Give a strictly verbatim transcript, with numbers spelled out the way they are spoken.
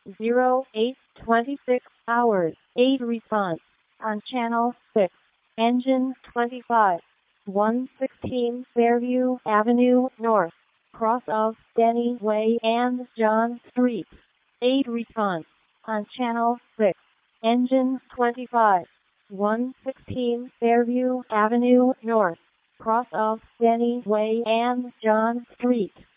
zero eight twenty-six hours. eight response on channel six. Engine twenty-five. one sixteen Fairview Avenue North. Cross of Denny Way and John Street. eight response on channel six. Engine twenty-five. one sixteen Fairview Avenue North. Cross of Denny Way and John Street.